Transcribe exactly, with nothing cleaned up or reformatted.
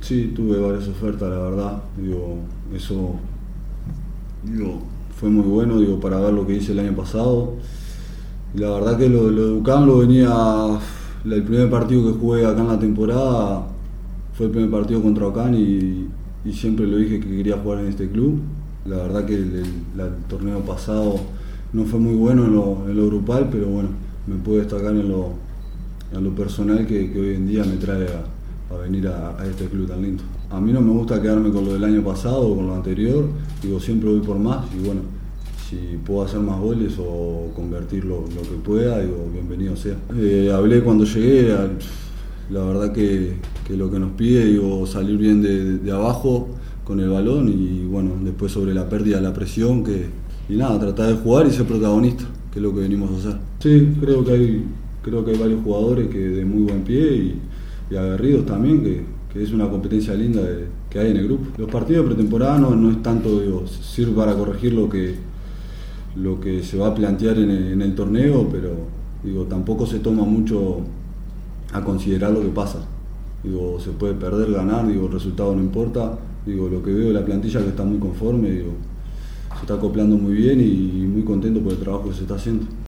Sí, tuve varias ofertas, la verdad. Digo, eso digo, fue muy bueno, digo, para ver lo que hice el año pasado. Y la verdad que lo, lo de UCAM lo venía. El primer partido que jugué acá en la temporada fue el primer partido contra UCAM y, y siempre lo dije que quería jugar en este club. La verdad que el, el- el torneo pasado no fue muy bueno en lo, en lo grupal, pero bueno, me pude destacar en lo, en lo personal que, que hoy en día me trae a, a venir a, a este club tan lindo. A mí no me gusta quedarme con lo del año pasado o con lo anterior, digo, siempre voy por más y bueno, si puedo hacer más goles o convertir lo, lo que pueda, digo, bienvenido sea. Eh, hablé cuando llegué, al- la verdad que, que lo que nos pide, digo, salir bien de, de abajo con el balón y bueno, después sobre la pérdida, la presión, que, y nada, tratar de jugar y ser protagonista, que es lo que venimos a hacer. Sí, creo que hay, creo que hay varios jugadores que de muy buen pie y, y aguerridos también, que, que es una competencia linda de- que hay en el grupo. Los partidos de pretemporada no, no es tanto, digo, sirve para corregir lo que, lo que se va a plantear en el, en el torneo, pero digo, tampoco se toma mucho a considerar lo que pasa. Digo, se puede perder, ganar, digo, el resultado no importa. Digo, lo que veo de la plantilla que está muy conforme, digo, se está acoplando muy bien y muy contento por el trabajo que se está haciendo.